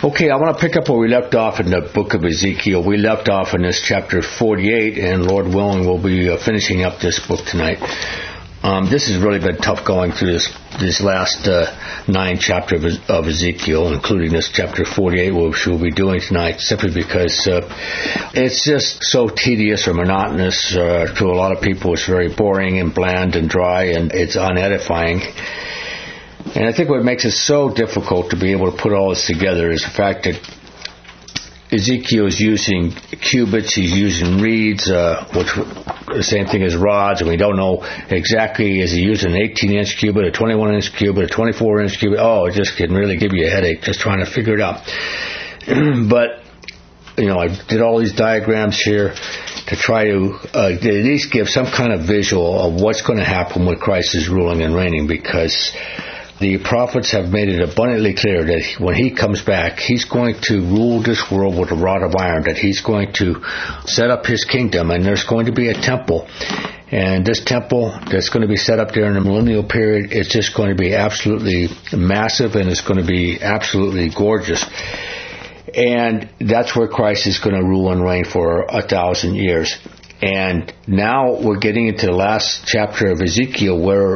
Okay, I want to pick up where we left off in the book of Ezekiel. We left off in this chapter 48, and Lord willing, we'll be finishing up this book tonight. This has really been tough going through this last 9 chapters of Ezekiel, including this chapter 48, which we'll be doing tonight, simply because it's just so tedious or monotonous. To a lot of people, it's very boring and bland and dry, and it's unedifying. And I think what makes it so difficult to be able to put all this together is the fact that Ezekiel is using cubits, he's using reeds, which the same thing as rods, and we don't know exactly, is he using an 18-inch cubit, a 21-inch cubit, a 24-inch cubit? Oh, it just can really give you a headache just trying to figure it out. But, I did all these diagrams here to try to at least give some kind of visual of what's going to happen when Christ is ruling and reigning, because the prophets have made it abundantly clear that when he comes back, he's going to rule this world with a rod of iron, that he's going to set up his kingdom, and there's going to be a temple. And this temple that's going to be set up there in the millennial period is just going to be absolutely massive, and it's going to be absolutely gorgeous. And that's where Christ is going to rule and reign for 1,000 years. And now we're getting into the last chapter of Ezekiel, where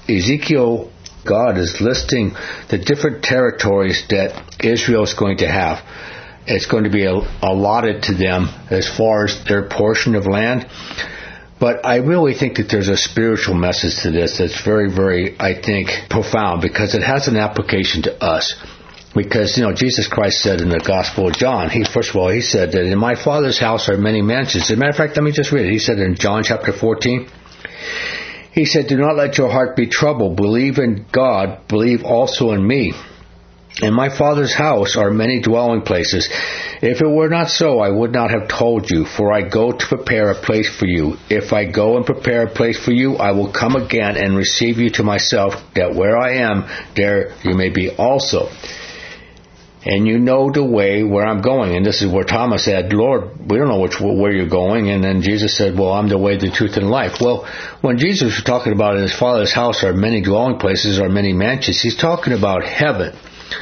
God is listing the different territories that Israel is going to have. It's going to be allotted to them as far as their portion of land. But I really think that there's a spiritual message to this that's very, very, I think, profound, because it has an application to us. Because, Jesus Christ said in the Gospel of John, he said that in my Father's house are many mansions. As a matter of fact, let me just read it. He said in John chapter 14, he said, "Do not let your heart be troubled. Believe in God. Believe also in me. In my Father's house are many dwelling places. If it were not so, I would not have told you, for I go to prepare a place for you. If I go and prepare a place for you, I will come again and receive you to myself, that where I am, there you may be also. And you know the way where I'm going." And this is where Thomas said, "Lord, we don't know where you're going." And then Jesus said, "Well, I'm the way, the truth, and life." Well, when Jesus was talking about in his Father's house are many dwelling places, are many mansions, he's talking about heaven.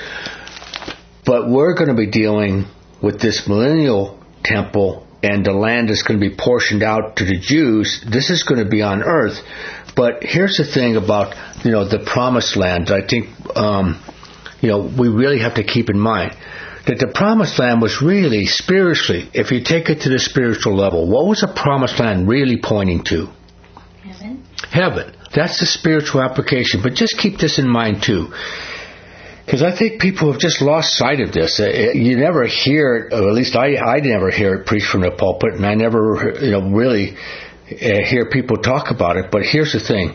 But we're going to be dealing with this millennial temple, and the land is going to be portioned out to the Jews. This is going to be on earth. But here's the thing about, the promised land. I think, we really have to keep in mind that the promised land was really spiritually, if you take it to the spiritual level, what was the promised land really pointing to? Heaven. That's the spiritual application. But just keep this in mind too, because I think people have just lost sight of this. You never hear it, or at least I never hear it preached from the pulpit, and I never really hear people talk about it. But here's the thing.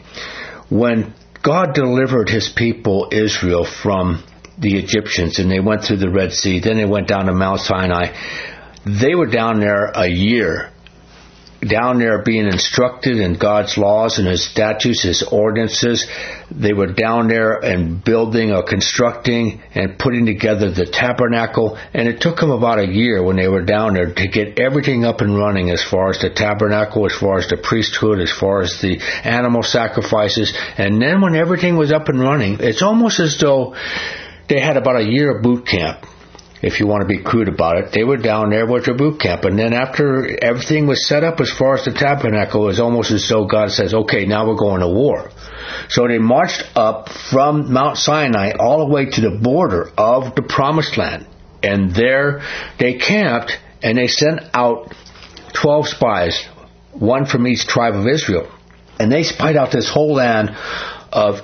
When God delivered his people Israel from the Egyptians, and they went through the Red Sea, then they went down to Mount Sinai. They were down there a year, down there being instructed in God's laws and his statutes, his ordinances. They were down there and building or constructing and putting together the tabernacle, and it took them about a year when they were down there to get everything up and running, as far as the tabernacle, as far as the priesthood, as far as the animal sacrifices. And then when everything was up and running, it's almost as though they had about a year of boot camp. If you want to be crude about it, they were down there with their boot camp. And then after everything was set up as far as the tabernacle, it was almost as though God says, okay, now we're going to war. So they marched up from Mount Sinai all the way to the border of the Promised Land. And there they camped, and they sent out 12 spies, one from each tribe of Israel. And they spied out this whole land of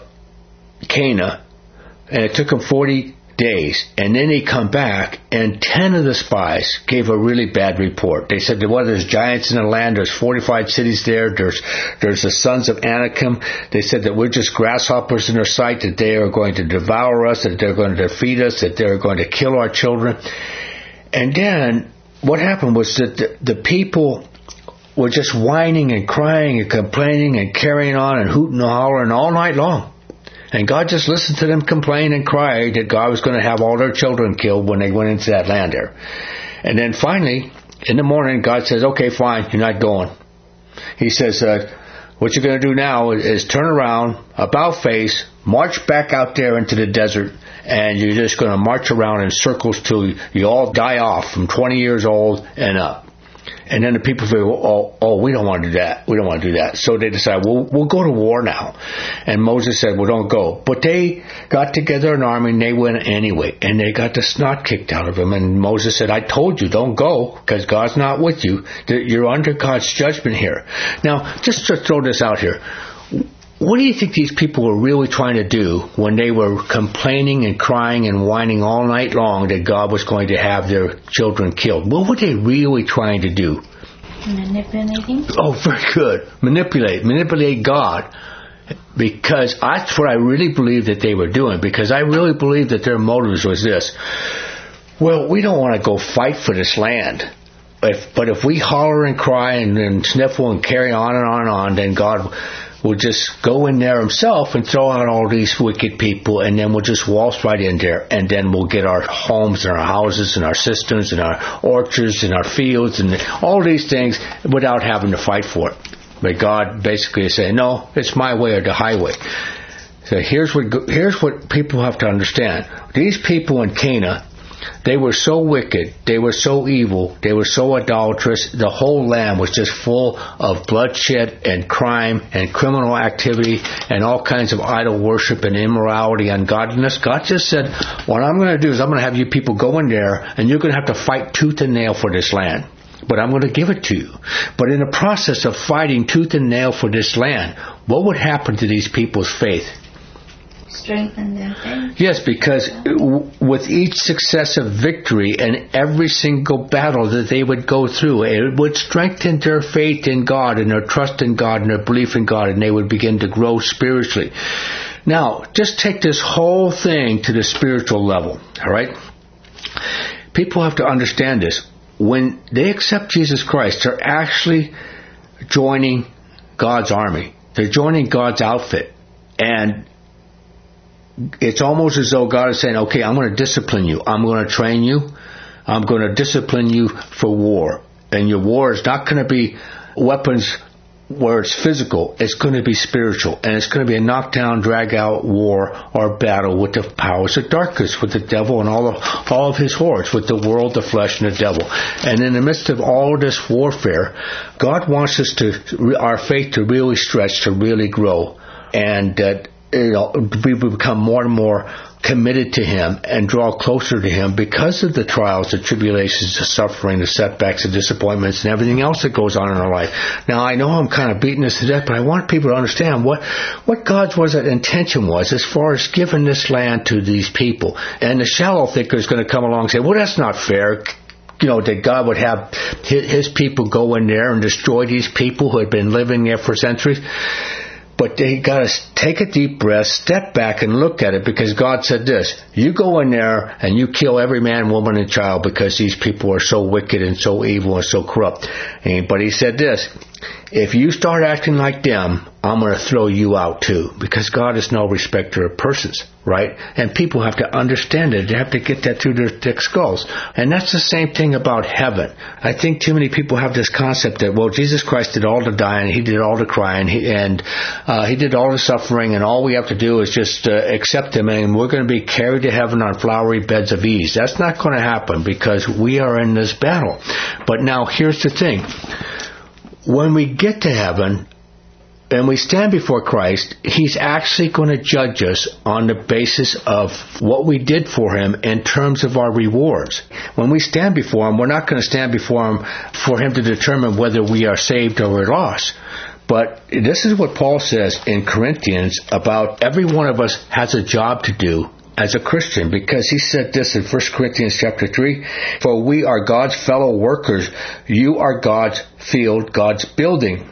Canaan. And it took them 40 days. And then they come back, and 10 of the spies gave a really bad report. They said, well, there's giants in the land, there's fortified cities there, there's the sons of Anakim. They said that we're just grasshoppers in their sight, that they are going to devour us, that they're going to defeat us, that they're going to kill our children. And then what happened was that the people were just whining and crying and complaining and carrying on and hooting and hollering all night long. And God just listened to them complain and cry that God was going to have all their children killed when they went into that land there. And then finally, in the morning, God says, okay, fine, you're not going. He says, what you're going to do now is turn around, about face, march back out there into the desert, and you're just going to march around in circles till you all die off from 20 years old and up. And then the people say, oh, we don't want to do that. We don't want to do that. So they decide, we'll go to war now. And Moses said, well, don't go. But they got together an army, and they went anyway. And they got the snot kicked out of them. And Moses said, I told you, don't go, because God's not with you. You're under God's judgment here. Now, just to throw this out here, what do you think these people were really trying to do when they were complaining and crying and whining all night long that God was going to have their children killed? What were they really trying to do? Manipulating. Oh, very good. Manipulate God. Because that's what I really believe that they were doing. Because I really believe that their motives was this. Well, we don't want to go fight for this land. But if we holler and cry and sniffle and carry on and on and on, then God will just go in there himself and throw out all these wicked people, and then we'll just waltz right in there, and then we'll get our homes and our houses and our systems and our orchards and our fields and all these things without having to fight for it. But God basically is saying, no, it's my way or the highway. So here's what people have to understand. These people in Canaan, they were so wicked, they were so evil, they were so idolatrous, the whole land was just full of bloodshed and crime and criminal activity and all kinds of idol worship and immorality and ungodliness. God just said, what I'm going to do is I'm going to have you people go in there, and you're going to have to fight tooth and nail for this land. But I'm going to give it to you. But in the process of fighting tooth and nail for this land, what would happen to these people's faith? Strengthen their faith. Yes, because with each successive victory and every single battle that they would go through, it would strengthen their faith in God and their trust in God and their belief in God, and they would begin to grow spiritually. Now, just take this whole thing to the spiritual level, all right? People have to understand this. When they accept Jesus Christ, they're actually joining God's army. They're joining God's outfit. And it's almost as though God is saying, okay, I'm going to discipline you. I'm going to train you. I'm going to discipline you for war. And your war is not going to be weapons where it's physical. It's going to be spiritual. And it's going to be a knockdown, drag-out war or battle with the powers of darkness, with the devil and all of his hordes, with the world, the flesh, and the devil. And in the midst of all of this warfare, God wants us our faith to really stretch, to really grow. And that we become more and more committed to Him and draw closer to Him because of the trials, the tribulations, the suffering, the setbacks, the disappointments, and everything else that goes on in our life. Now, I know I'm kind of beating this to death, but I want people to understand what God's intention was as far as giving this land to these people. And the shallow thinker is going to come along and say, well, that's not fair. That God would have His people go in there and destroy these people who had been living there for centuries. But they got to take a deep breath, step back, and look at it, because God said this: you go in there and you kill every man, woman, and child because these people are so wicked and so evil and so corrupt. But He said this: if you start acting like them, I'm going to throw you out too, because God is no respecter of persons, right? And people have to understand it. They have to get that through their thick skulls. And that's the same thing about heaven. I think too many people have this concept that, well, Jesus Christ did all the dying, He did all the crying, He did all the suffering, and all we have to do is just accept Him, and we're going to be carried to heaven on flowery beds of ease. That's not going to happen, because we are in this battle. But now, here's the thing. When we get to heaven and we stand before Christ, He's actually going to judge us on the basis of what we did for Him in terms of our rewards. When we stand before Him, we're not going to stand before Him for Him to determine whether we are saved or we're lost. But this is what Paul says in Corinthians about every one of us has a job to do as a Christian, because he said this in 1 Corinthians chapter 3, for we are God's fellow workers. You are God's field, God's building.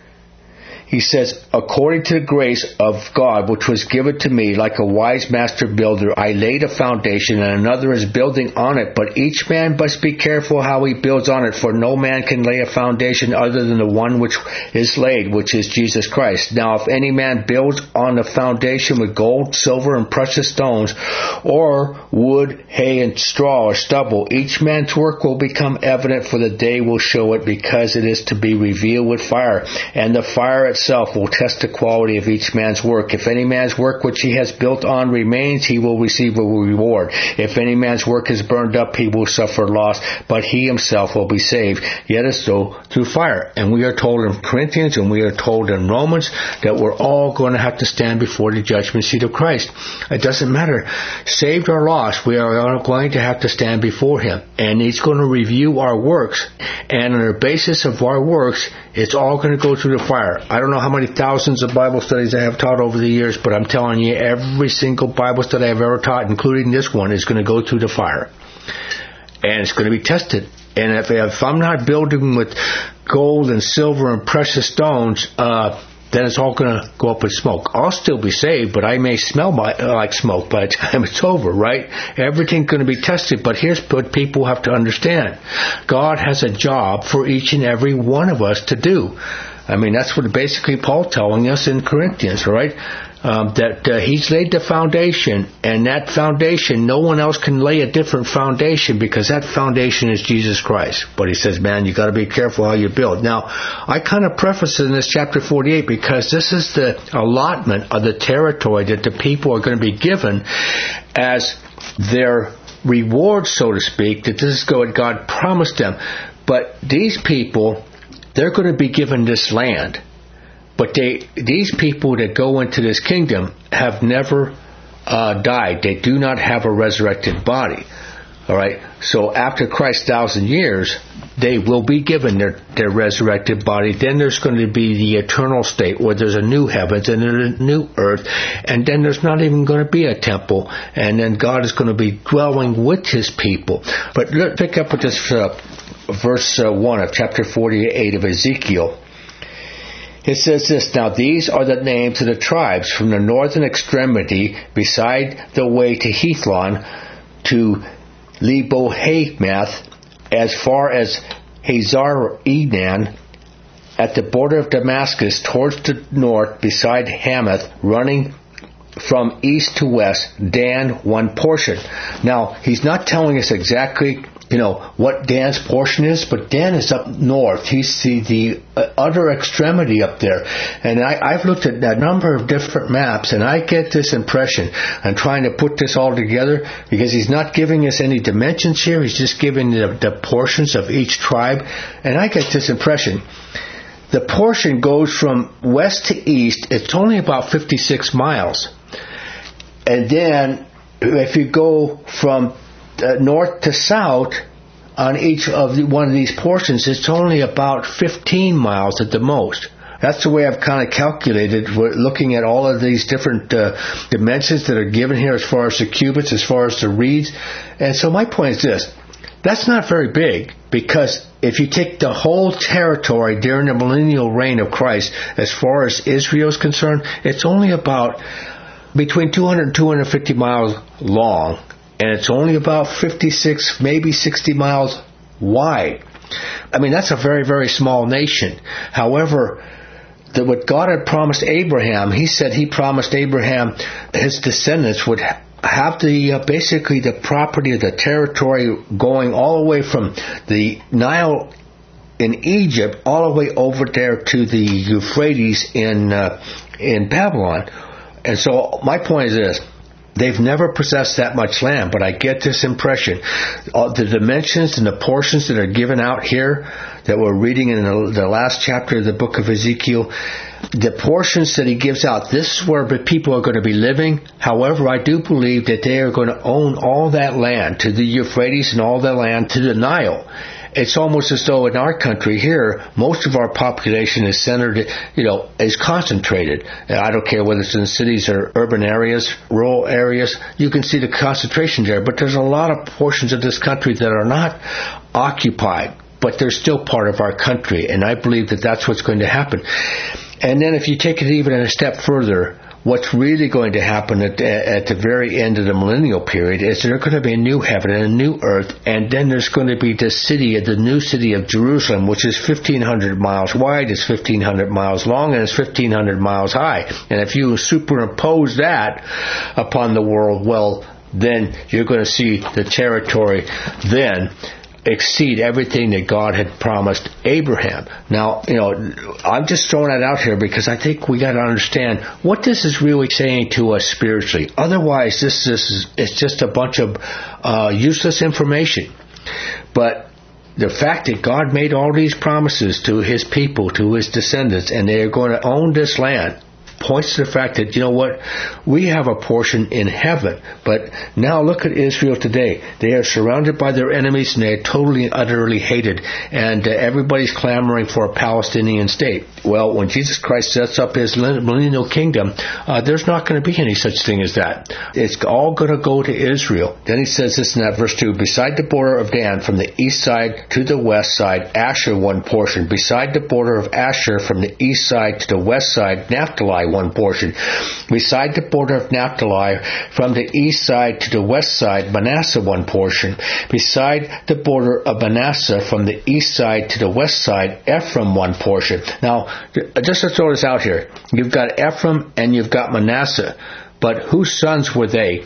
He says, according to the grace of God, which was given to me, like a wise master builder, I laid a foundation, and another is building on it. But each man must be careful how he builds on it, for no man can lay a foundation other than the one which is laid, which is Jesus Christ. Now, if any man builds on the foundation with gold, silver, and precious stones, or wood, hay, and straw, or stubble, each man's work will become evident, for the day will show it, because it is to be revealed with fire. And the fire itself will test the quality of each man's work. If any man's work which he has built on remains, he will receive a reward. If any man's work is burned up, he will suffer loss, but he himself will be saved, yet as though through fire. And we are told in Corinthians and we are told in Romans that we're all going to have to stand before the judgment seat of Christ. It doesn't matter. Saved or lost, we are going to have to stand before Him. And He's going to review our works. And on the basis of our works, it's all going to go through the fire. I don't know how many thousands of Bible studies I have taught over the years, but I'm telling you, every single Bible study I've ever taught, including this one, is going to go through the fire. And it's going to be tested. And if I'm not building with gold and silver and precious stones, then it's all going to go up in smoke. I'll still be saved, but I may smell like smoke by the time it's over, right? Everything's going to be tested, but here's what people have to understand. God has a job for each and every one of us to do. I mean, that's what basically Paul telling us in Corinthians, right? That He's laid the foundation, and that foundation, no one else can lay a different foundation because that foundation is Jesus Christ. But he says, man, you got to be careful how you build. Now, I kind of preface it in this chapter 48 because this is the allotment of the territory that the people are going to be given as their reward, so to speak, that this is what God promised them. But these people, they're going to be given this land. But these people that go into this kingdom have never died. They do not have a resurrected body. All right. So after Christ's 1,000 years, they will be given their resurrected body. Then there's going to be the eternal state where there's a new heavens and a new earth. And then there's not even going to be a temple. And then God is going to be dwelling with His people. But let's pick up with this verse 1 of chapter 48 of Ezekiel. It says this, now these are the names of the tribes from the northern extremity beside the way to Hethlon to Lebohamath as far as Hazar-Enan at the border of Damascus towards the north beside Hamath running from east to west, Dan one portion. Now, he's not telling us exactly what Dan's portion is, but Dan is up north. He's the other extremity up there. And I've looked at a number of different maps, and I get this impression. I'm trying to put this all together because he's not giving us any dimensions here. He's just giving the portions of each tribe. And I get this impression. The portion goes from west to east. It's only about 56 miles. And then if you go from north to south on each of one of these portions, it's only about 15 miles at the most. That's the way I've kind of calculated. We're looking at all of these different dimensions that are given here as far as the cubits, as far as the reeds. And so my point is this. That's not very big because if you take the whole territory during the millennial reign of Christ, as far as Israel is concerned, it's only about between 200 and 250 miles long. And it's only about 56, maybe 60 miles wide. I mean, that's a very, very small nation. However, what God had promised Abraham, He said He promised Abraham his descendants would have basically the property of the territory going all the way from the Nile in Egypt all the way over there to the Euphrates in Babylon. And so my point is this. They've never possessed that much land, but I get this impression. The dimensions and the portions that are given out here that we're reading in the last chapter of the book of Ezekiel, the portions that he gives out, this is where the people are going to be living. However, I do believe that they are going to own all that land to the Euphrates and all that land to the Nile. It's almost as though in our country here, most of our population is centered, is concentrated. I don't care whether it's in cities or urban areas, rural areas, you can see the concentration there. But there's a lot of portions of this country that are not occupied, but they're still part of our country. And I believe that that's what's going to happen. And then if you take it even a step further, what's really going to happen at the very end of the millennial period is there's going to be a new heaven and a new earth, and then there's going to be the new city of Jerusalem, which is 1,500 miles wide, it's 1,500 miles long, and it's 1,500 miles high. And if you superimpose that upon the world, well, then you're going to see the territory then exceed everything that God had promised Abraham. Now, I'm just throwing that out here because I think we got to understand what this is really saying to us spiritually. Otherwise, it's just a bunch of useless information. But the fact that God made all these promises to His people, to His descendants, and they are going to own this land, points to the fact that, we have a portion in heaven. But now look at Israel today. They are surrounded by their enemies, and they are totally and utterly hated. And everybody's clamoring for a Palestinian state. Well, when Jesus Christ sets up His millennial kingdom, there's not going to be any such thing as that. It's all going to go to Israel. Then He says this in that verse 2, beside the border of Dan, from the east side to the west side, Asher one portion. Beside the border of Asher, from the east side to the west side, Naphtali one portion. Beside the border of Naphtali, from the east side to the west side, Manasseh one portion. Beside the border of Manasseh, from the east side to the west side, Ephraim one portion. Now, just to throw this out here, you've got Ephraim and you've got Manasseh, but whose sons were they?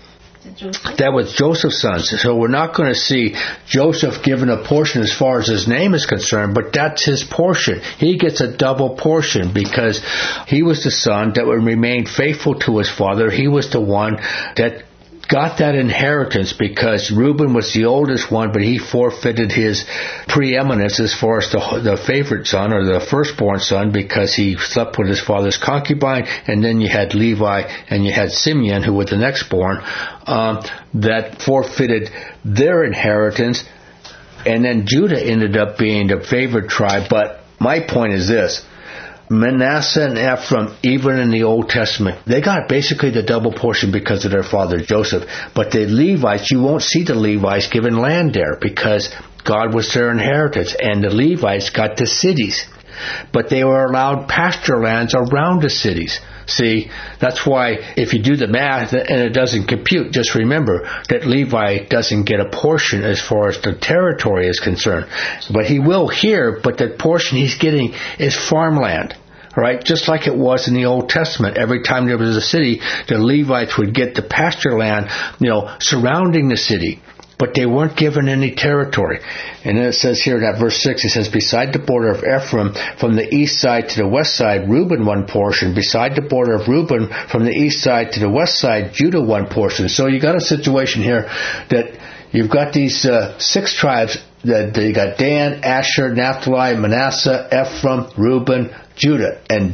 That was Joseph's sons. So we're not going to see Joseph given a portion as far as his name is concerned, but that's his portion. He gets a double portion because he was the son that would remain faithful to his father. He was the one that got that inheritance because Reuben was the oldest one, but he forfeited his preeminence as far as the favorite son or the firstborn son because he slept with his father's concubine. And then you had Levi and you had Simeon, who was the next born, that forfeited their inheritance. And then Judah ended up being the favored tribe. But my point is this. Manasseh and Ephraim, even in the Old Testament, they got basically the double portion because of their father Joseph. But the Levites, you won't see the Levites given land there because God was their inheritance. And the Levites got the cities. But they were allowed pasture lands around the cities. See, that's why if you do the math and it doesn't compute, just remember that Levi doesn't get a portion as far as the territory is concerned. But he will here, but the portion he's getting is farmland. Right? Just like it was in the Old Testament. Every time there was a city, the Levites would get the pasture land, surrounding the city. But they weren't given any territory. And then it says here in that verse 6, it says, beside the border of Ephraim, from the east side to the west side, Reuben one portion. Beside the border of Reuben, from the east side to the west side, Judah one portion. So you got a situation here that you've got these 6 tribes. That you got Dan, Asher, Naphtali, Manasseh, Ephraim, Reuben, Judah. And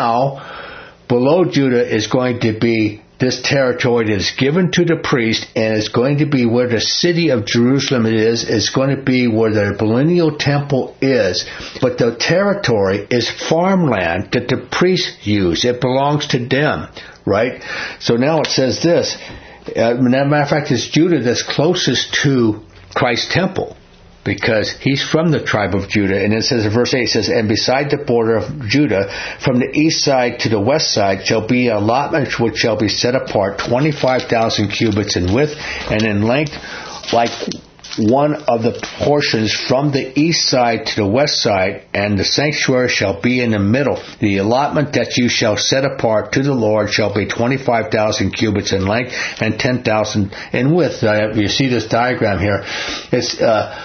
now, below Judah is going to be this territory that is given to the priest, and it's going to be where the city of Jerusalem is. It's going to be where the millennial temple is. But the territory is farmland that the priests use. It belongs to them, right? So now it says this. Matter of fact, it's Judah that's closest to Christ's temple, because he's from the tribe of Judah. And it says in verse 8, it says, and beside the border of Judah, from the east side to the west side, shall be an allotment which shall be set apart 25,000 cubits in width and in length, like one of the portions from the east side to the west side, and the sanctuary shall be in the middle. The allotment that you shall set apart to the Lord shall be 25,000 cubits in length and 10,000 in width. You see this diagram here. It's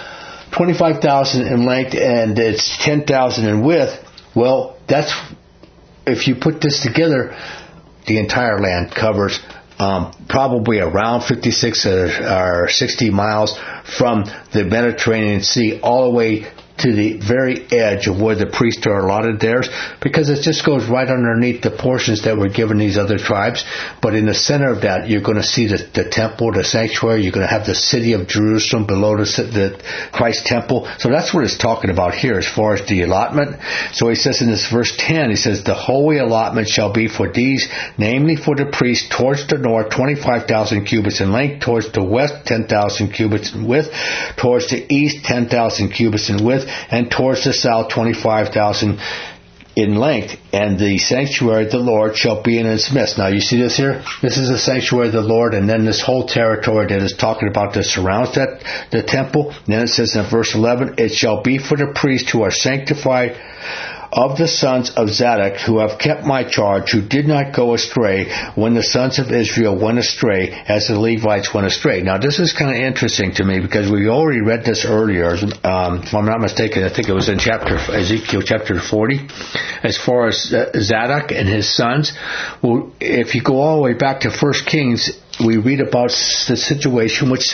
25,000 in length and it's 10,000 in width. Well, that's, if you put this together, the entire land covers probably around 56 or 60 miles from the Mediterranean Sea all the way to the very edge of where the priests are allotted theirs, because it just goes right underneath the portions that were given these other tribes. But in the center of that, you're going to see the temple, the sanctuary. You're going to have the city of Jerusalem below the Christ temple. So that's what it's talking about here as far as the allotment. So he says in this verse 10, he says, the holy allotment shall be for these, namely for the priests towards the north, 25,000 cubits in length, towards the west, 10,000 cubits in width, towards the east, 10,000 cubits in width, and towards the south 25,000 in length. And the sanctuary of the Lord shall be in its midst. Now you see this here? This is the sanctuary of the Lord, and then this whole territory that is talking about that surrounds the temple. And then it says in verse 11, it shall be for the priests who are sanctified of the sons of Zadok who have kept my charge, who did not go astray when the sons of Israel went astray as the Levites went astray. Now this is kind of interesting to me because we already read this earlier. If I'm not mistaken, I think it was in Ezekiel chapter 40, as far as Zadok and his sons. Well, if you go all the way back to 1 Kings, we read about the situation with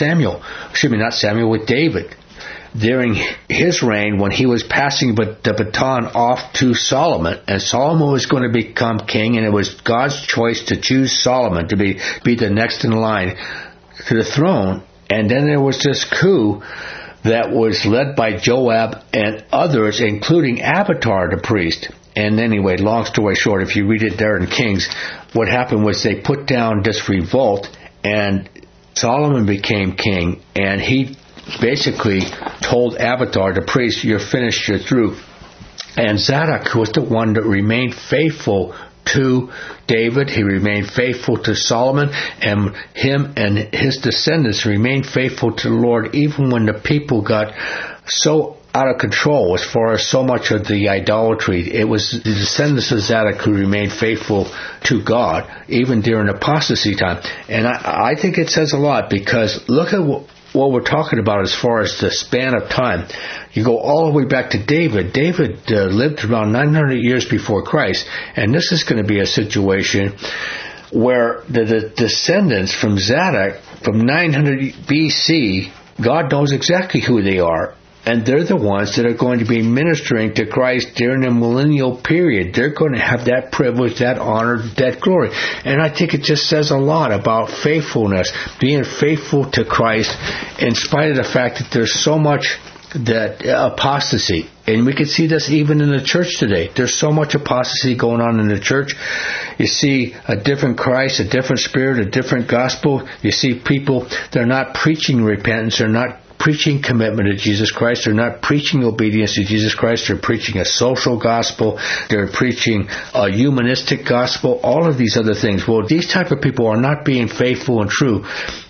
with David. During his reign, when he was passing the baton off to Solomon, and Solomon was going to become king, and it was God's choice to choose Solomon to be the next in line to the throne. And then there was this coup that was led by Joab and others, including Abiathar the priest. And anyway, long story short, if you read it there in Kings, what happened was they put down this revolt, and Solomon became king, and he basically told Abiathar the priest, "You're finished, you're through." And Zadok was the one that remained faithful to David. He remained faithful to Solomon, and him and his descendants remained faithful to the Lord even when the people got so out of control as far as so much of the idolatry. It was the descendants of Zadok who remained faithful to God even during apostasy time. And I think it says a lot, because look at what we're talking about as far as the span of time. You go all the way back to David. David lived around 900 years before Christ, and this is going to be a situation where the descendants from Zadok from 900 BC, God knows exactly who they are. And they're the ones that are going to be ministering to Christ during the millennial period. They're going to have that privilege, that honor, that glory. And I think it just says a lot about faithfulness, being faithful to Christ in spite of the fact that there's so much that apostasy. And we can see this even in the church today. There's so much apostasy going on in the church. You see a different Christ, a different spirit, a different gospel. You see people, they're not preaching repentance, they're not preaching commitment to Jesus Christ. They're not preaching obedience to Jesus Christ. They're preaching a social gospel. They're preaching a humanistic gospel. All of these other things. Well, these type of people are not being faithful and true,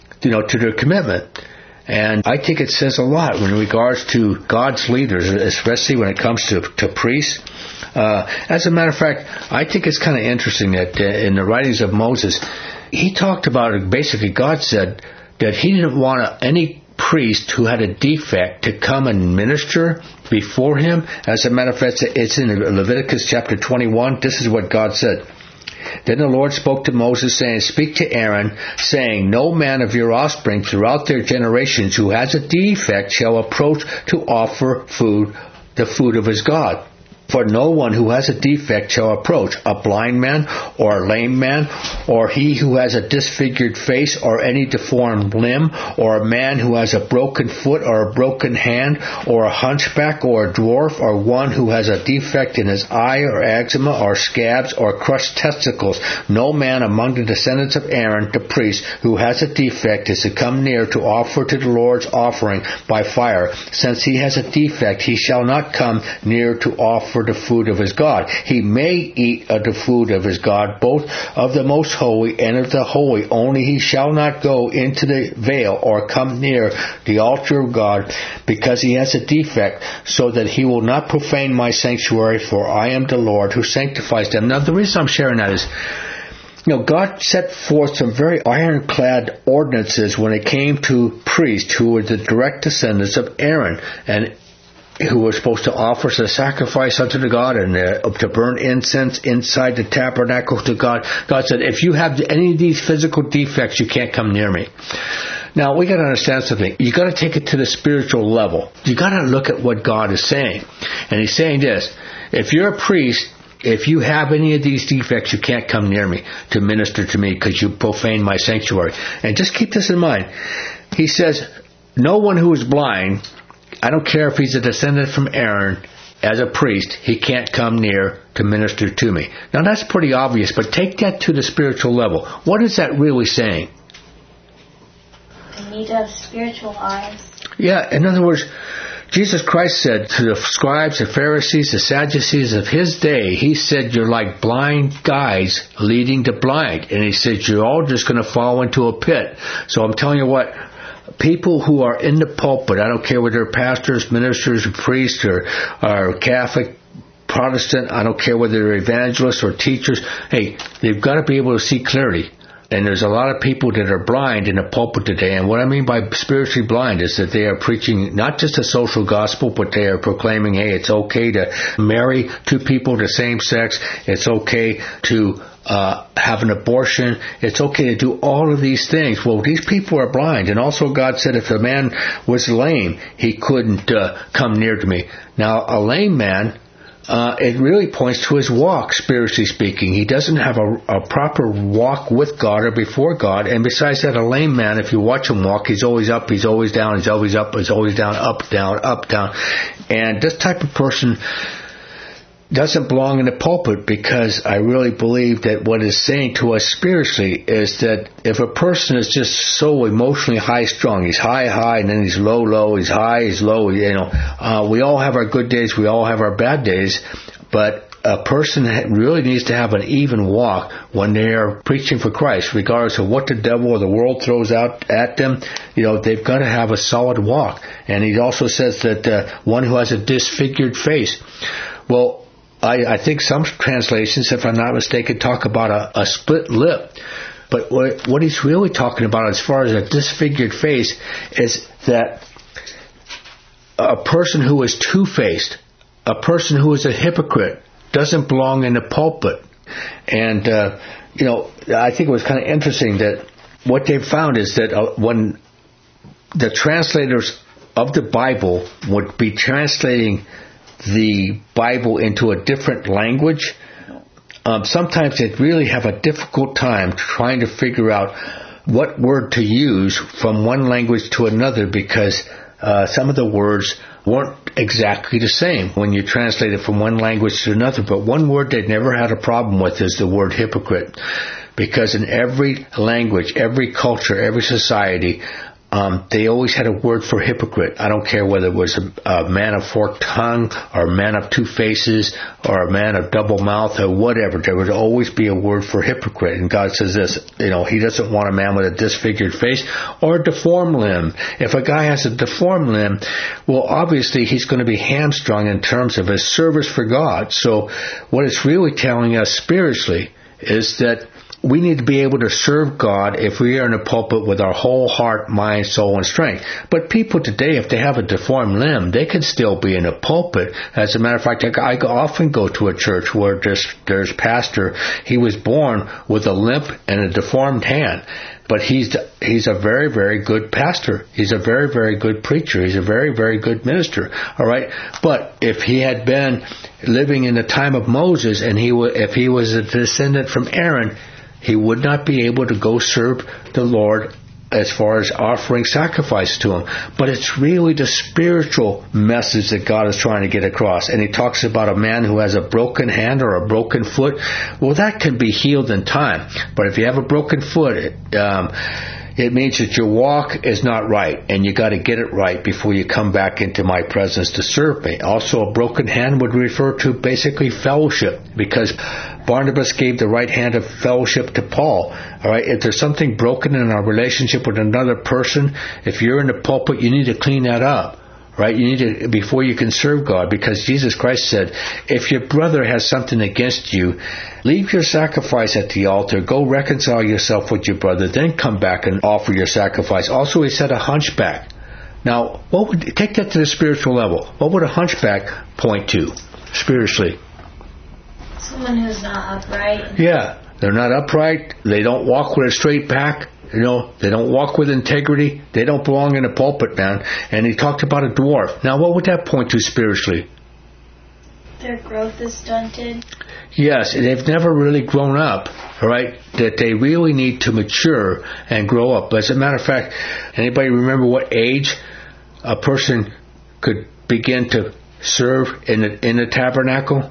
to their commitment. And I think it says a lot in regards to God's leaders, especially when it comes to priests. As a matter of fact, I think it's kind of interesting that in the writings of Moses, he talked about it. Basically, God said that he didn't want any priest who had a defect to come and minister before him. As a matter of fact, it's in Leviticus chapter 21. This is what God said. Then the Lord spoke to Moses, saying, "Speak to Aaron, saying, No man of your offspring throughout their generations who has a defect shall approach to offer the food of his God. For no one who has a defect shall approach, a blind man, or a lame man, or he who has a disfigured face, or any deformed limb, or a man who has a broken foot, or a broken hand, or a hunchback, or a dwarf, or one who has a defect in his eye, or eczema, or scabs, or crushed testicles. No man among the descendants of Aaron, the priest, who has a defect is to come near to offer to the Lord's offering by fire. Since he has a defect, he shall not come near to offer the food of his God. He may eat of the food of his God, both of the most holy and of the holy. Only he shall not go into the veil or come near the altar of God, because he has a defect, so that he will not profane my sanctuary, for I am the Lord who sanctifies them." Now, the reason I'm sharing that is, God set forth some very ironclad ordinances when it came to priests who were the direct descendants of Aaron, and who were supposed to offer a sacrifice unto the God and to burn incense inside the tabernacle to God. God said, if you have any of these physical defects, you can't come near me. Now, we got to understand something. You got to take it to the spiritual level. You got to look at what God is saying. And he's saying this: if you're a priest, if you have any of these defects, you can't come near me to minister to me, because you profane my sanctuary. And just keep this in mind. He says, no one who is blind, I don't care if he's a descendant from Aaron, as a priest, he can't come near to minister to me. Now, that's pretty obvious, but take that to the spiritual level. What is that really saying? They need to have spiritual eyes. Yeah, in other words, Jesus Christ said to the scribes, the Pharisees, the Sadducees of his day, he said, you're like blind guides leading the blind. And he said, you're all just going to fall into a pit. So I'm telling you what, people who are in the pulpit, I don't care whether they're pastors, ministers, priests, or Catholic Protestant, I don't care whether they're evangelists or teachers. Hey, they've got to be able to see clearly. And there's a lot of people that are blind in the pulpit today. And what I mean by spiritually blind is that they are preaching not just a social gospel, but they are proclaiming, hey, it's okay to marry two people the same sex. It's okay to have an abortion. It's okay to do all of these things. Well, these people are blind. And also God said if a man was lame, he couldn't come near to me. Now, a lame man, it really points to his walk, spiritually speaking. He doesn't have a proper walk with God or before God. And besides that, a lame man, if you watch him walk, he's always up, he's always down, he's always up, he's always down, up, down, up, down. And this type of person doesn't belong in the pulpit, because I really believe that what it's saying to us spiritually is that if a person is just so emotionally high-strung, he's high, and then he's low, he's high, he's low, we all have our good days, we all have our bad days, but a person really needs to have an even walk when they are preaching for Christ, regardless of what the devil or the world throws out at them. They've got to have a solid walk. And he also says that one who has a disfigured face. Well, I think some translations, if I'm not mistaken, talk about a split lip. But what he's really talking about as far as a disfigured face is that a person who is two-faced, a person who is a hypocrite, doesn't belong in the pulpit. And, I think it was kind of interesting that what they've found is that when the translators of the Bible would be translating the Bible into a different language, sometimes they'd really have a difficult time trying to figure out what word to use from one language to another, because some of the words weren't exactly the same when you translate it from one language to another. But one word they'd never had a problem with is the word hypocrite, because in every language, every culture, every society, they always had a word for hypocrite. I don't care whether it was a man of forked tongue or a man of two faces or a man of double mouth or whatever. There would always be a word for hypocrite. And God says this, He doesn't want a man with a disfigured face or a deformed limb. If a guy has a deformed limb, well, obviously he's going to be hamstrung in terms of his service for God. So what it's really telling us spiritually is that we need to be able to serve God if we are in a pulpit with our whole heart, mind, soul, and strength. But people today, if they have a deformed limb, they can still be in a pulpit. As a matter of fact, I often go to a church where there's pastor. He was born with a limp and a deformed hand. But he's a very, very good pastor. He's a very, very good preacher. He's a very, very good minister. All right. But if he had been living in the time of Moses, and if he was a descendant from Aaron, he would not be able to go serve the Lord as far as offering sacrifice to Him. But it's really the spiritual message that God is trying to get across. And He talks about a man who has a broken hand or a broken foot. Well, that can be healed in time. But if you have a broken foot, it means that your walk is not right, and you got to get it right before you come back into my presence to serve me. Also, a broken hand would refer to basically fellowship, because Barnabas gave the right hand of fellowship to Paul. All right, if there's something broken in our relationship with another person, if you're in the pulpit, you need to clean that up. Right? You need to, before you can serve God, because Jesus Christ said, if your brother has something against you, leave your sacrifice at the altar, go reconcile yourself with your brother, then come back and offer your sacrifice. Also, He said a hunchback. Now, take that to the spiritual level. What would a hunchback point to spiritually? Someone who's not upright. Yeah, they're not upright. They don't walk with a straight back. They don't walk with integrity. They don't belong in a pulpit, man. And he talked about a dwarf. Now, what would that point to spiritually? Their growth is stunted. Yes, they've never really grown up, all right? That they really need to mature and grow up. As a matter of fact, anybody remember what age a person could begin to serve in the tabernacle?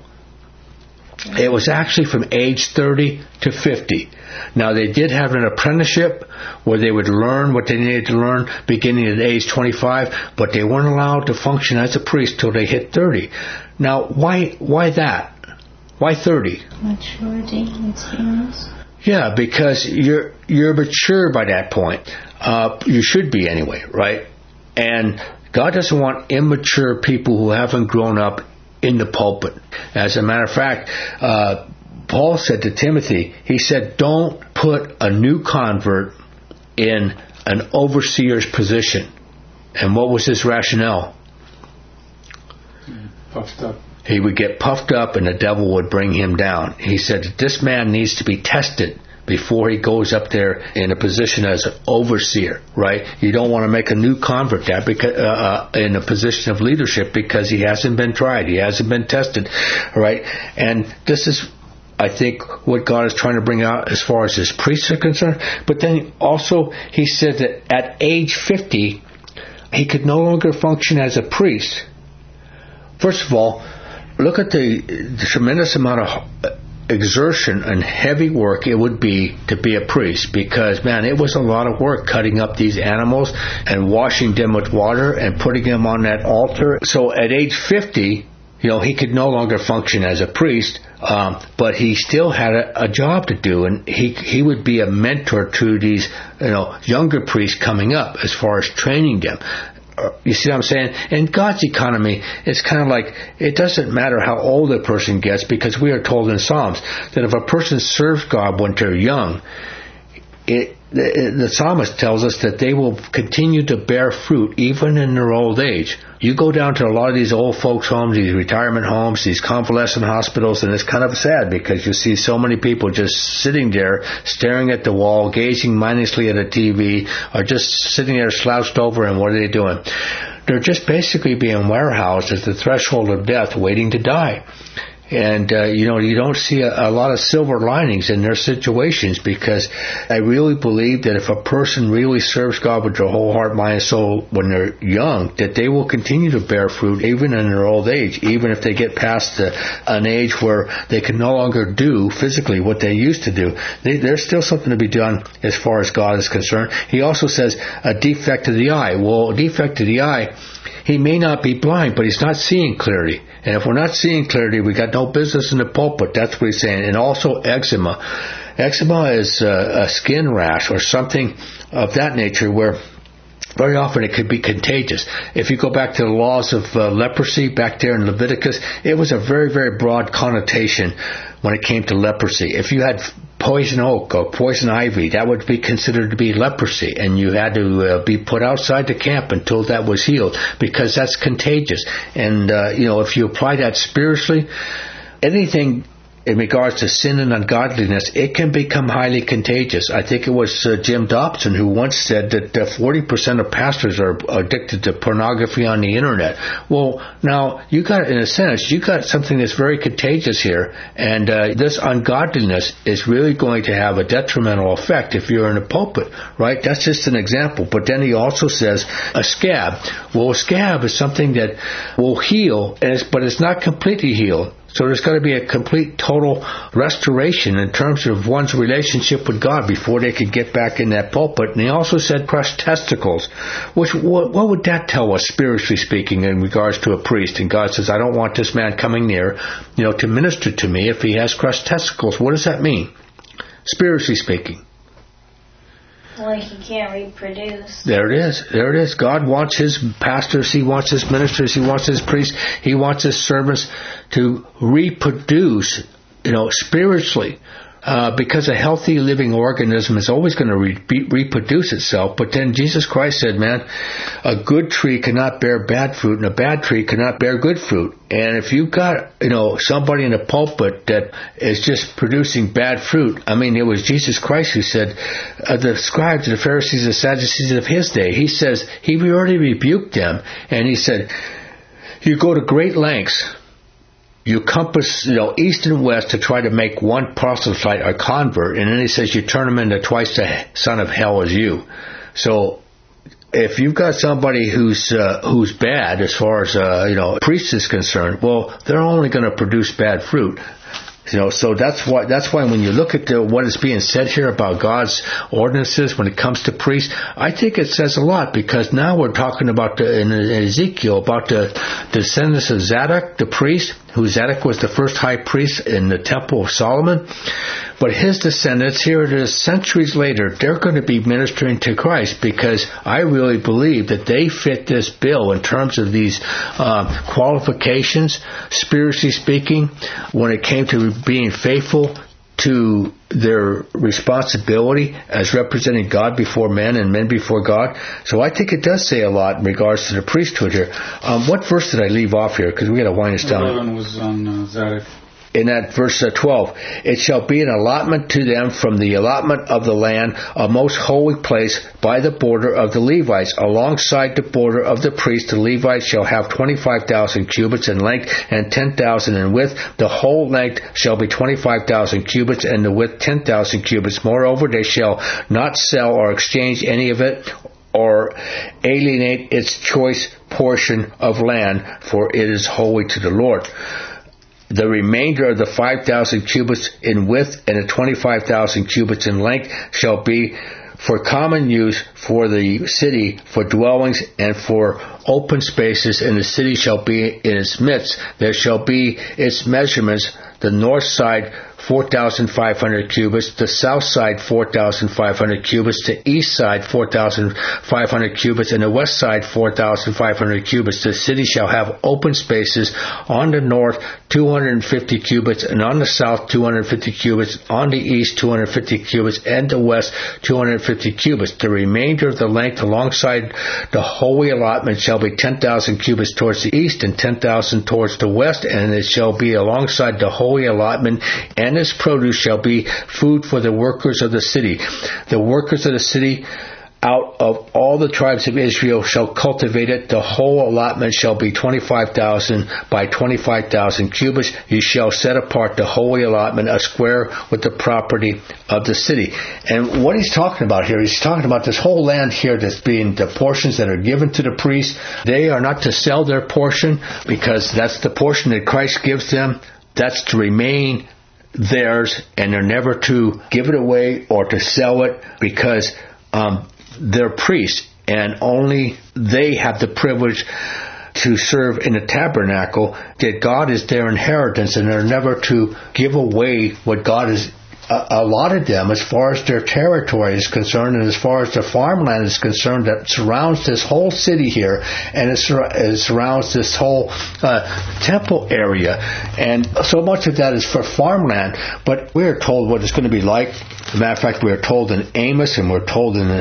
It was actually from age 30 to 50. Now, they did have an apprenticeship where they would learn what they needed to learn beginning at age 25, but they weren't allowed to function as a priest till they hit 30. Now, why that? Why 30? Maturity and experience. Yeah, because you're mature by that point. You should be anyway, right? And God doesn't want immature people who haven't grown up in the pulpit. As a matter of fact, Paul said to Timothy, he said, don't put a new convert in an overseer's position. And what was his rationale? Puffed up. He would get puffed up and the devil would bring him down. He said that this man needs to be tested before he goes up there in a position as an overseer, right? You don't want to make a new convert that because, in a position of leadership because he hasn't been tried, he hasn't been tested, right? And this is, I think, what God is trying to bring out as far as his priests are concerned. But then also he said that at age 50, he could no longer function as a priest. First of all, look at the tremendous amount of exertion and heavy work it would be to be a priest, because, man, it was a lot of work cutting up these animals and washing them with water and putting them on that altar. So at age 50, he could no longer function as a priest, but he still had a job to do, and he would be a mentor to these younger priests coming up as far as training them. You see what I'm saying? In God's economy, it's kind of like it doesn't matter how old a person gets, because we are told in Psalms that if a person serves God when they're young, the psalmist tells us that they will continue to bear fruit even in their old age. You go down to a lot of these old folks' homes, these retirement homes, these convalescent hospitals, and it's kind of sad because you see so many people just sitting there staring at the wall, gazing mindlessly at a TV, or just sitting there slouched over, and what are they doing? They're just basically being warehoused at the threshold of death, waiting to die. And, you don't see a lot of silver linings in their situations, because I really believe that if a person really serves God with their whole heart, mind, and soul when they're young, that they will continue to bear fruit even in their old age, even if they get past an age where they can no longer do physically what they used to do. There's still something to be done as far as God is concerned. He also says a defect of the eye. Well, a defect of the eye, he may not be blind, but he's not seeing clearly. And if we're not seeing clearly, we got no business in the pulpit. That's what he's saying. And also eczema. Eczema is a skin rash or something of that nature where very often it could be contagious. If you go back to the laws of leprosy back there in Leviticus, it was a very, very broad connotation when it came to leprosy. If you had poison oak or poison ivy, that would be considered to be leprosy, and you had to be put outside the camp until that was healed, because that's contagious. And if you apply that spiritually, anything in regards to sin and ungodliness, it can become highly contagious. I think it was Jim Dobson who once said that 40% of pastors are addicted to pornography on the internet. Well, now, you got something that's very contagious here, and this ungodliness is really going to have a detrimental effect if you're in a pulpit, right? That's just an example. But then he also says a scab. Well, a scab is something that will heal, but it's not completely healed. So there's got to be a complete, total restoration in terms of one's relationship with God before they could get back in that pulpit. And he also said crushed testicles. What would that tell us, spiritually speaking, in regards to a priest? And God says, I don't want this man coming near, to minister to me if he has crushed testicles. What does that mean, spiritually speaking? Well, he can't reproduce. There it is. God wants his pastors, he wants his ministers, he wants his priests, he wants his servants to reproduce, spiritually. Because a healthy living organism is always going to reproduce itself. But then Jesus Christ said, man, a good tree cannot bear bad fruit, and a bad tree cannot bear good fruit. And if you've got, somebody in the pulpit that is just producing bad fruit, it was Jesus Christ who said, the scribes, the Pharisees, the Sadducees of his day, he says, he already rebuked them, and he said, you go to great lengths, you compass, east and west to try to make one proselyte or convert, and then he says you turn them into twice the son of hell as you. So if you've got somebody who's bad as far as priest is concerned, well, they're only going to produce bad fruit. So that's why when you look at what is being said here about God's ordinances when it comes to priests, I think it says a lot, because now we're talking about in Ezekiel about the descendants of Zadok, the priest, who Zadok was the first high priest in the Temple of Solomon. But his descendants, here it is centuries later, they're going to be ministering to Christ, because I really believe that they fit this bill in terms of these qualifications, spiritually speaking, when it came to being faithful to their responsibility as representing God before men and men before God. So I think it does say a lot in regards to the priesthood here. What verse did I leave off here? Because we got to wind this down. 11 was on Zadok. In that verse 12, it shall be an allotment to them from the allotment of the land, a most holy place by the border of the Levites. Alongside the border of the priests, the Levites shall have 25,000 cubits in length and 10,000 in width. The whole length shall be 25,000 cubits and the width 10,000 cubits. Moreover, they shall not sell or exchange any of it, or alienate its choice portion of land, for it is holy to the Lord. The remainder of the 5,000 cubits in width and the 25,000 cubits in length shall be for common use for the city, for dwellings, and for open spaces, and the city shall be in its midst. There shall be its measurements: the north side 4,500 cubits, the south side 4,500 cubits, the east side 4,500 cubits, and the west side 4,500 cubits. The city shall have open spaces on the north 250 cubits, and on the south 250 cubits, on the east 250 cubits, and the west 250 cubits. The remainder of the length alongside the holy allotment shall be 10,000 cubits towards the east and 10,000 towards the west, and it shall be alongside the holy allotment, and its produce shall be food for the workers of the city. The workers of the city out of all the tribes of Israel shall cultivate it. The whole allotment shall be 25,000 by 25,000 cubits. You shall set apart the holy allotment, a square with the property of the city. And what he's talking about here, he's talking about this whole land here that's being the portions that are given to the priests. They are not to sell their portion, because that's the portion that Christ gives them. That's to remain theirs, and they're never to give it away or to sell it, because they're priests, and only they have the privilege to serve in the tabernacle, that God is their inheritance, and they're never to give away what God has allotted them as far as their territory is concerned, and as far as the farmland is concerned that surrounds this whole city here, and it surrounds this whole temple area. And so much of that is for farmland, but we're told what it's going to be like. As a matter of fact, we're told in Amos, and we're told in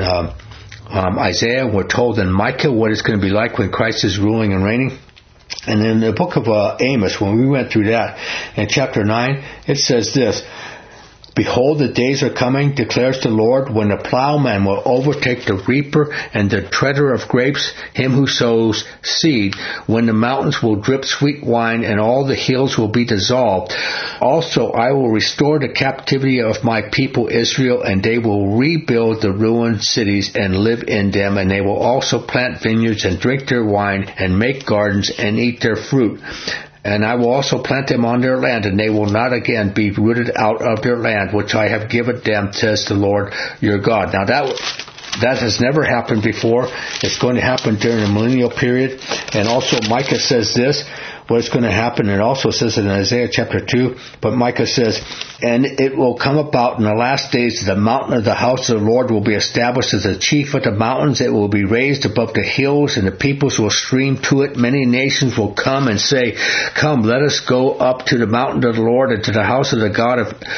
Isaiah, we're told in Micah what it's going to be like when Christ is ruling and reigning. And in the book of Amos, when we went through that, in chapter 9, it says this: Behold, the days are coming, declares the Lord, when the plowman will overtake the reaper and the treader of grapes, him who sows seed, when the mountains will drip sweet wine and all the hills will be dissolved. Also, I will restore the captivity of my people Israel, and they will rebuild the ruined cities and live in them, and they will also plant vineyards and drink their wine and make gardens and eat their fruit. And I will also plant them on their land, and they will not again be rooted out of their land, which I have given them, says the Lord your God. Now that has never happened before. It's going to happen during the millennial period. And also Micah says this, what is going to happen. It also says in Isaiah chapter 2, but Micah says, and it will come about in the last days that the mountain of the house of the Lord will be established as the chief of the mountains. It will be raised above the hills, and the peoples will stream to it. Many nations will come and say, come, let us go up to the mountain of the Lord and to the house of the God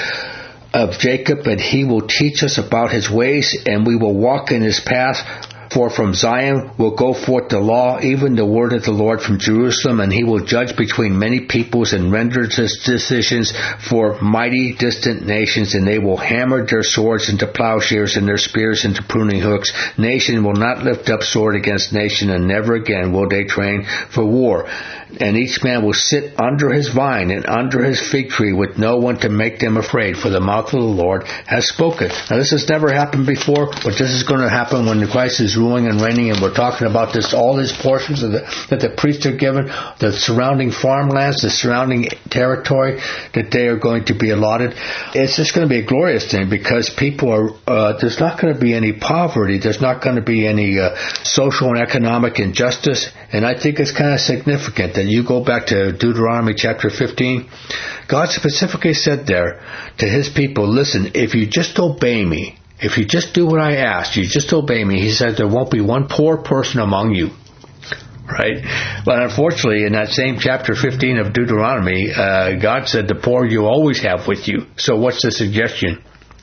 of Jacob, and he will teach us about his ways, and we will walk in his path. For from Zion will go forth the law, even the word of the Lord from Jerusalem, and he will judge between many peoples and render his decisions for mighty distant nations, and they will hammer their swords into plowshares and their spears into pruning hooks. Nation will not lift up sword against nation, and never again will they train for war. And each man will sit under his vine and under his fig tree with no one to make them afraid, for the mouth of the Lord has spoken. Now this has never happened before, but this is going to happen when the Christ is ruling ruling and reigning, and we're talking about this, all these portions that the priests are given, the surrounding farmlands, the surrounding territory that they are going to be allotted. It's just going to be a glorious thing because people are, there's not going to be any poverty, there's not going to be any social and economic injustice, and I think it's kind of significant that you go back to Deuteronomy chapter 15. God specifically said there to his people, listen, if you just obey me, if you just do what I asked, you just obey me, he said there won't be one poor person among you. Right? But unfortunately, in that same chapter 15 of Deuteronomy, God said the poor you always have with you. So what's the suggestion?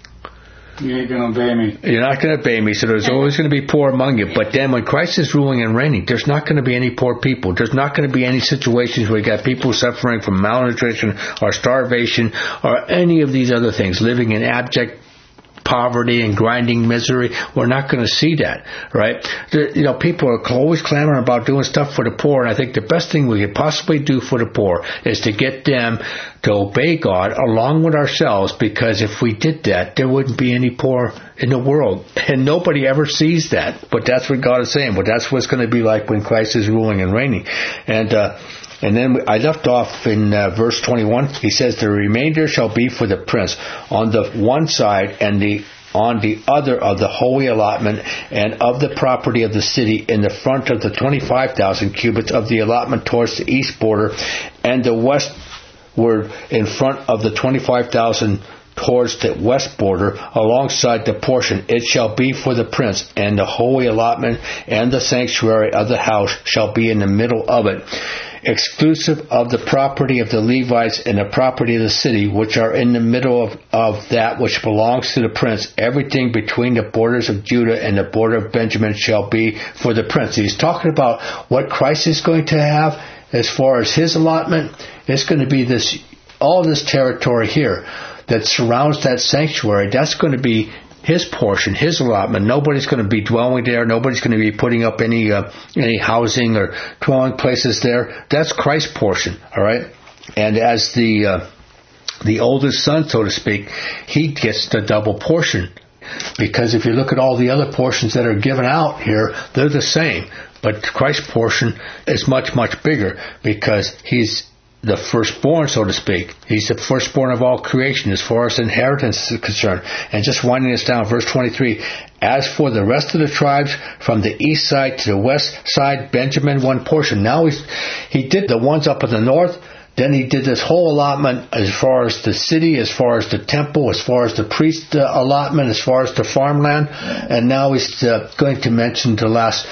You ain't going to obey me. You're not going to obey me, so there's always going to be poor among you. But then when Christ is ruling and reigning, there's not going to be any poor people. There's not going to be any situations where you got people suffering from malnutrition or starvation or any of these other things, living in abject poverty and grinding misery. We're not going to see that, right? People are always clamoring about doing stuff for the poor, and I think the best thing we could possibly do for the poor is to get them to obey God along with ourselves, because if we did that, there wouldn't be any poor in the world, and nobody ever sees that. But that's what God is saying. But that's what it's going to be like when Christ is ruling and reigning. And then I left off in verse 21. He says, the remainder shall be for the prince on the one side and on the other of the holy allotment and of the property of the city in the front of the 25,000 cubits of the allotment towards the east border, and the westward in front of the 25,000 towards the west border, alongside the portion. It shall be for the prince, and the holy allotment and the sanctuary of the house shall be in the middle of it, exclusive of the property of the Levites and the property of the city, which are in the middle of that which belongs to the prince. Everything between the borders of Judah and the border of Benjamin shall be for the prince. He's talking about what Christ is going to have as far as his allotment. It's going to be all this territory here that surrounds that sanctuary. That's going to be his portion, his allotment. Nobody's going to be dwelling there. Nobody's going to be putting up any housing or dwelling places there. That's Christ's portion, all right? And as the oldest son, so to speak, he gets the double portion. Because if you look at all the other portions that are given out here, they're the same. But Christ's portion is much, much bigger because he's the firstborn, so to speak. He's the firstborn of all creation as far as inheritance is concerned. And just winding this down, verse 23, as for the rest of the tribes from the east side to the west side, Benjamin one portion. Now he did the ones up in the north, then he did this whole allotment as far as the city, as far as the temple, as far as the priest allotment, as far as the farmland, and now he's going to mention the last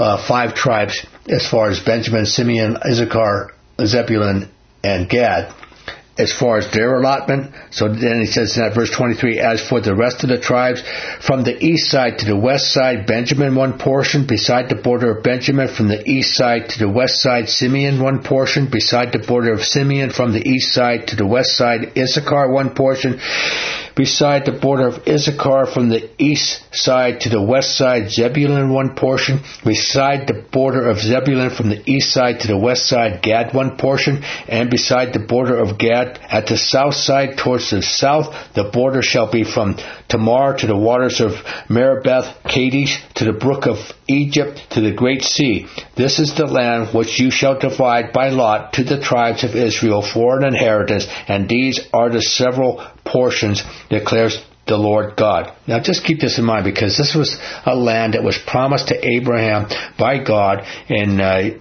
5 tribes as far as Benjamin, Simeon, Issachar, Zebulun, and Gad, as far as their allotment. So then he says in that verse 23, as for the rest of the tribes, from the east side to the west side, Benjamin one portion, beside the border of Benjamin, from the east side to the west side, Simeon one portion, beside the border of Simeon, from the east side to the west side, Issachar one portion, beside the border of Issachar, from the east side to the west side, Zebulun one portion, beside the border of Zebulun, from the east side to the west side, Gad one portion, and beside the border of Gad at the south side towards the south, the border shall be from Tamar to the waters of Meribeth, Kadesh, to the brook of Egypt, to the great sea. This is the land which you shall divide by lot to the tribes of Israel for an inheritance, and these are the several portions, declares the Lord God. Now just keep this in mind, because this was a land that was promised to Abraham by God in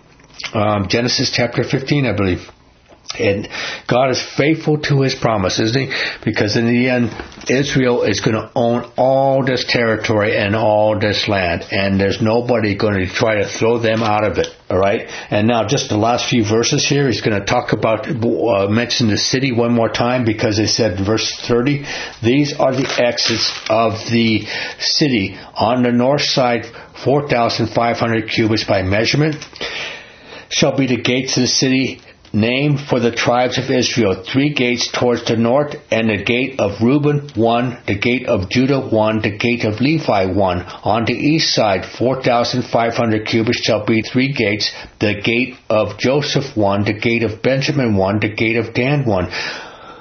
Genesis chapter 15, I believe. And God is faithful to his promise, isn't he? Because in the end, Israel is going to own all this territory and all this land. And there's nobody going to try to throw them out of it. All right? And now just the last few verses here, he's going to talk about, mention the city one more time, because he said in verse 30, these are the exits of the city. On the north side, 4,500 cubits by measurement shall be the gates of the city, named for the tribes of Israel, 3 gates towards the north, and the gate of Reuben 1, the gate of Judah 1, the gate of Levi 1. On the east side, 4,500 cubits shall be 3 gates, the gate of Joseph 1, the gate of Benjamin 1, the gate of Dan 1.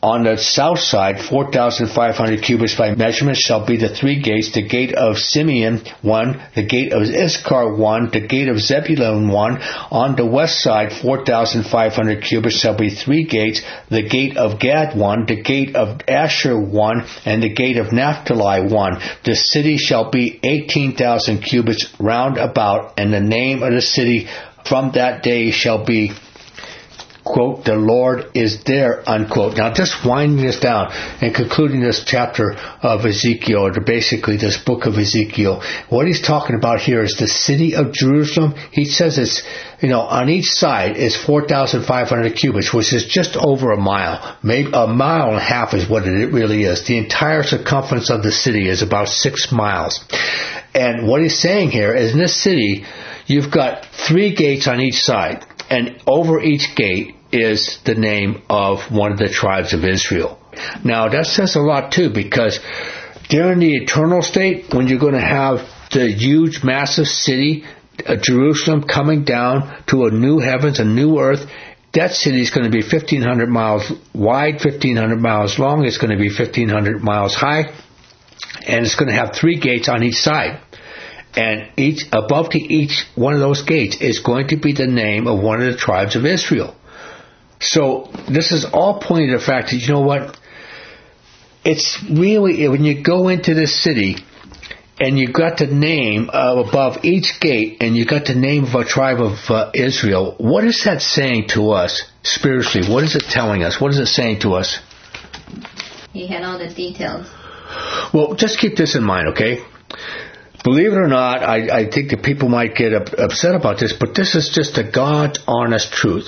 On the south side, 4,500 cubits by measurement shall be the 3 gates, the gate of Simeon 1, the gate of Issachar 1, the gate of Zebulun 1. On the west side, 4,500 cubits shall be 3 gates, the gate of Gad 1, the gate of Asher 1, and the gate of Naphtali 1. The city shall be 18,000 cubits round about, and the name of the city from that day shall be, quote, the Lord is there, unquote. Now, just winding this down and concluding this chapter of Ezekiel, or basically this book of Ezekiel, what he's talking about here is the city of Jerusalem. He says it's, on each side is 4,500 cubits, which is just over a mile. Maybe a mile and a half is what it really is. The entire circumference of the city is about 6 miles. And what he's saying here is in this city, you've got 3 gates on each side. And over each gate is the name of one of the tribes of Israel. Now, that says a lot, too, because during the eternal state, when you're going to have the huge, massive city, Jerusalem, coming down to a new heavens, a new earth, that city is going to be 1,500 miles wide, 1,500 miles long. It's going to be 1,500 miles high. And it's going to have 3 gates on each side. And above to each one of those gates is going to be the name of one of the tribes of Israel. So this is all pointing to the fact that, you know what? It's really, when you go into this city and you've got the name above each gate and you've got the name of a tribe of Israel, what is that saying to us spiritually? What is it telling us? What is it saying to us? He had all the details. Well, just keep this in mind, okay? Believe it or not, I think that people might get upset about this, but this is just the God's honest truth.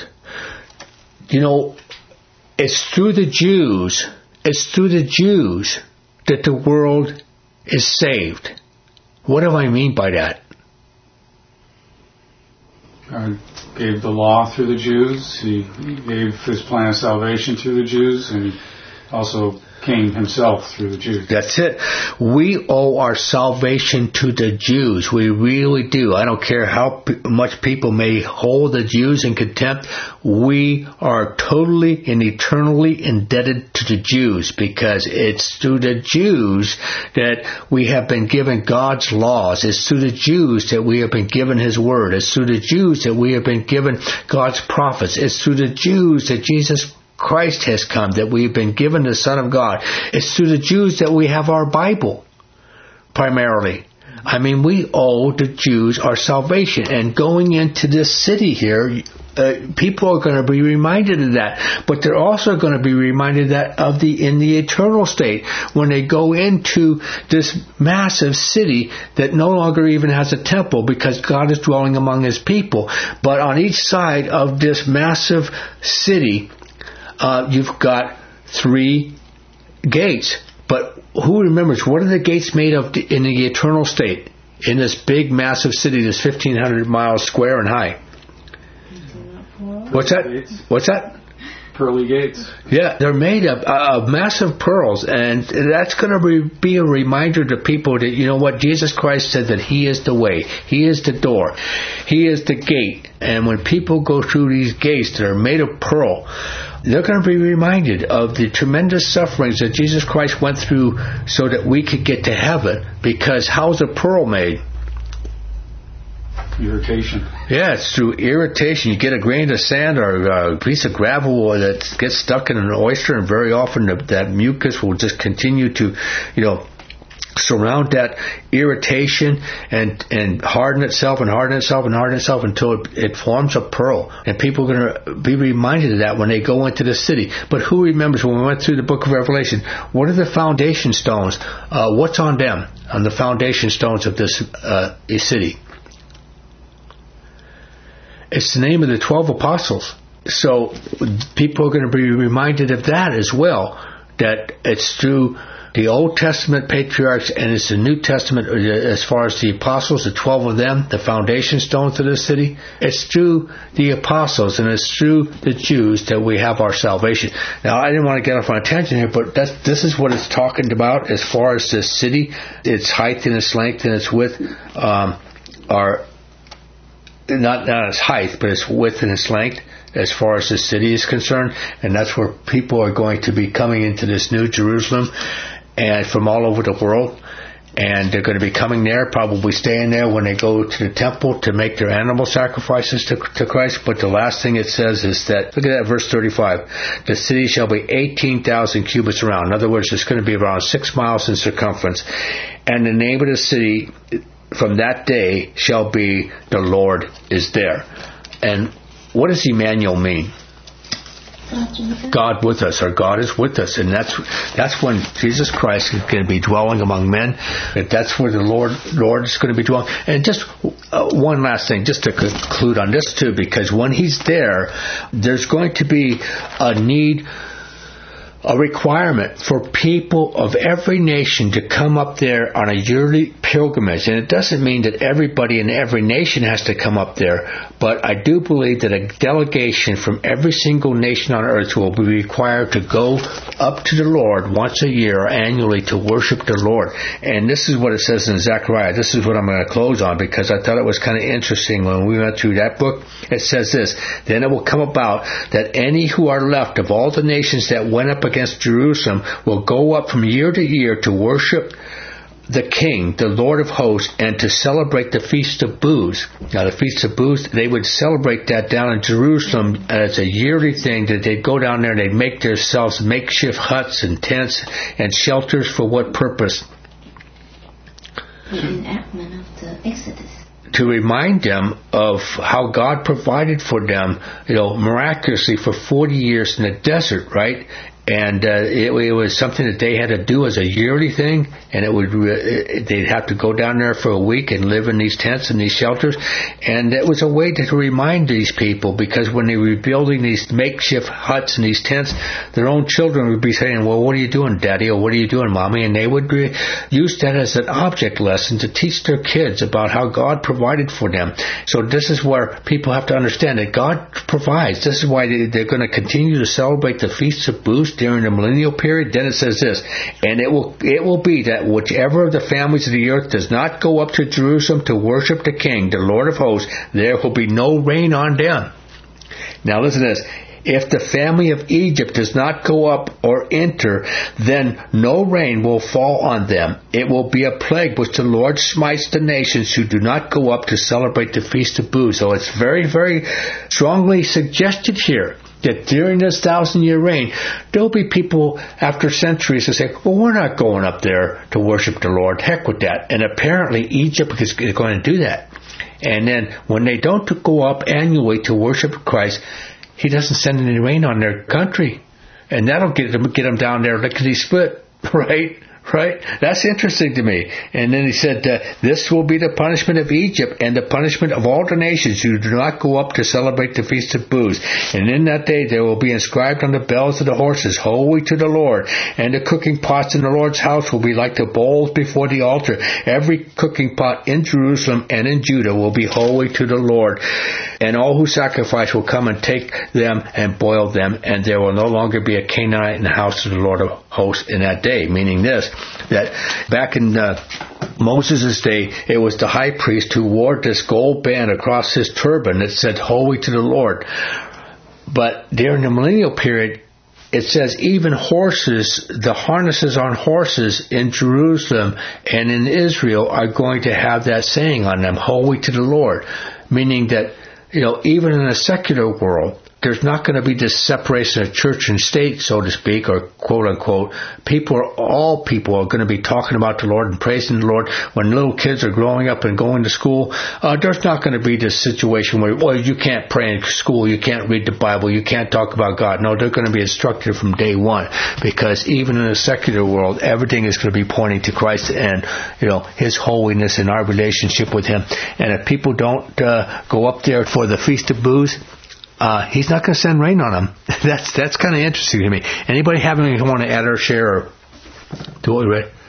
It's through the Jews that the world is saved. What do I mean by that? God gave the law through the Jews. He gave his plan of salvation through the Jews, and he also came himself through the Jews. That's it. We owe our salvation to the Jews. We really do. I don't care how much people may hold the Jews in contempt. We are totally and eternally indebted to the Jews, because it's through the Jews that we have been given God's laws. It's through the Jews that we have been given his word. It's through the Jews that we have been given God's prophets. It's through the Jews that Jesus Christ has come, that we've been given the Son of God. It's through the Jews that we have our Bible, primarily. I mean, we owe the Jews our salvation. And going into this city here, people are going to be reminded of that. But they're also going to be reminded that in the eternal state, when they go into this massive city that no longer even has a temple, because God is dwelling among his people. But on each side of this massive city, you've got 3 gates. But who remembers, what are the gates made of in the eternal state? In this big, massive city that's 1,500 miles square and high. What's that? Pearly gates. Yeah, they're made of massive pearls, and that's going to be a reminder to people that, you know what, Jesus Christ said that he is the way, he is the door, he is the gate. And when people go through these gates that are made of pearl, they're going to be reminded of the tremendous sufferings that Jesus Christ went through so that we could get to heaven. Because how's a pearl made? Irritation. Yeah, it's through irritation. You get a grain of sand or a piece of gravel that gets stuck in an oyster, and very often that mucus will just continue to, surround that irritation and harden itself until it forms a pearl. And people are going to be reminded of that when they go into the city. But who remembers when we went through the book of Revelation, what are the foundation stones? What's on them, on the foundation stones of this city? It's the name of the 12 apostles. So people are going to be reminded of that as well, that it's through the Old Testament patriarchs and it's the New Testament, as far as the apostles, the 12 of them, the foundation stones of the city. It's through the apostles and it's through the Jews that we have our salvation. Now, I didn't want to get off on a tangent here, but this is what it's talking about as far as this city. Its height and its length and its width are not its height, but its width and its length as far as the city is concerned. And that's where people are going to be coming into this New Jerusalem and from all over the world. And they're going to be coming there, probably staying there when they go to the temple to make their animal sacrifices to Christ. But the last thing it says is that, look at that, verse 35, the city shall be 18,000 cubits around. In other words, it's going to be around 6 miles in circumference. And the name of the city from that day shall be, the Lord is there. And what does Emmanuel mean? God with us, or God is with us, and that's when Jesus Christ is going to be dwelling among men. That's where the Lord is going to be dwelling. And just one last thing, just to conclude on this too, because when He's there, there's going to be a need, a requirement for people of every nation to come up there on a yearly pilgrimage. And it doesn't mean that everybody in every nation has to come up there, but I do believe that a delegation from every single nation on earth will be required to go up to the Lord once a year or annually to worship the Lord. And this is what it says in Zechariah. This is what I'm going to close on, because I thought it was kind of interesting when we went through that book. It says this, then it will come about that any who are left of all the nations that went up against Jerusalem will go up from year to year to worship the King, the Lord of hosts, and to celebrate the Feast of Booths. Now, the Feast of Booths, they would celebrate that down in Jerusalem as a yearly thing, that they'd go down there and they'd make themselves makeshift huts and tents and shelters. For what purpose? The enactment of the Exodus. To remind them of how God provided for them, miraculously for 40 years in the desert, right? And it was something that they had to do as a yearly thing, and they'd have to go down there for a week and live in these tents and these shelters. And it was a way to remind these people, because when they were building these makeshift huts and these tents, their own children would be saying, well, what are you doing, Daddy? Or what are you doing, Mommy? And they would use that as an object lesson to teach their kids about how God provided for them. So this is where people have to understand that God provides. This is why they're going to continue to celebrate the Feasts of Booths during the millennial period. Then it says this, and it will be that whichever of the families of the earth does not go up to Jerusalem to worship the King, the Lord of hosts, there will be no rain on them. Now listen to this. If the family of Egypt does not go up or enter, then no rain will fall on them. It will be a plague which the Lord smites the nations who do not go up to celebrate the Feast of Booths. So it's very, very strongly suggested here that during this 1,000-year reign, there'll be people after centuries who say, well, we're not going up there to worship the Lord. Heck with that. And apparently Egypt is going to do that. And then when they don't go up annually to worship Christ, He doesn't send any rain on their country. And that'll get them down there lickety-split, right? Right? That's interesting to me. And then he said, this will be the punishment of Egypt and the punishment of all the nations who do not go up to celebrate the Feast of Booths. And in that day there will be inscribed on the bells of the horses, holy to the Lord. And the cooking pots in the Lord's house will be like the bowls before the altar. Every cooking pot in Jerusalem and in Judah will be holy to the Lord. And all who sacrifice will come and take them and boil them. And there will no longer be a Canaanite in the house of the Lord of hosts in that day. Meaning this, that back in Moses' day, it was the high priest who wore this gold band across his turban that said, holy to the Lord. But during the millennial period, it says even horses, the harnesses on horses in Jerusalem and in Israel are going to have that saying on them, holy to the Lord. Meaning that, even in a secular world, there's not going to be this separation of church and state, so to speak, or quote unquote. All people are going to be talking about the Lord and praising the Lord. When little kids are growing up and going to school, there's not going to be this situation where, well, you can't pray in school, you can't read the Bible, you can't talk about God. No, they're going to be instructed from day one, because even in a secular world, everything is going to be pointing to Christ and, His holiness and our relationship with Him. And if people don't go up there for the Feast of Booths, He's not going to send rain on them. That's kind of interesting to me. Anybody have anything you want to add or share or do what we read?